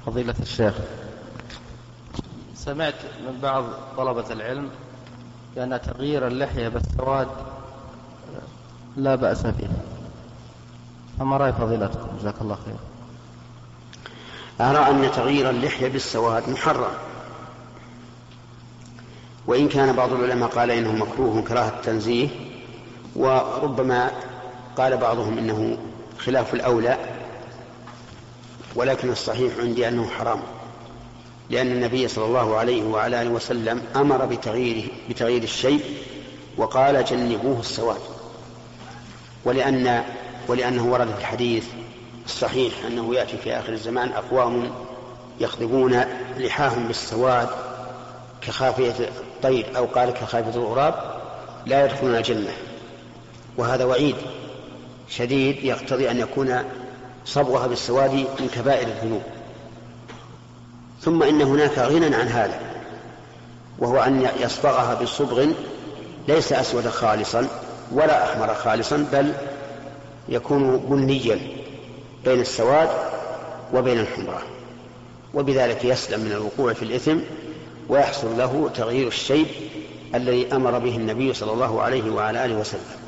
فضيلة الشيخ، سمعت من بعض طلبة العلم بأن تغيير اللحية بالسواد لا بأس به، فما رأي فضيلتكم؟ جزاك الله خير. أرى أن تغيير اللحية بالسواد محرم، وإن كان بعض العلماء قال إنه مكروه كراهة التنزيه، وربما قال بعضهم إنه خلاف الأولى، ولكن الصحيح عندي أنه حرام، لأن النبي صلى الله عليه وعلى آله وسلم أمر بتغيير الشيء وقال جنبوه السواد، ولأنه ورد في الحديث الصحيح أنه يأتي في آخر الزمان أقوام يخضبون لحاهم بالسواد كخافية الطير، أو قال كخافية الغراب، لا يدخلون الجنة. وهذا وعيد شديد يقتضي أن يكون صبغها بالسواد من كبائر الذنوب. ثم إن هناك غنى عن هذا، وهو أن يصبغها بصبغ ليس أسود خالصا ولا أحمر خالصا، بل يكون بنيا بين السواد وبين الحمرة، وبذلك يسلم من الوقوع في الإثم ويحصل له تغيير الشيء الذي أمر به النبي صلى الله عليه وعلى آله وسلم.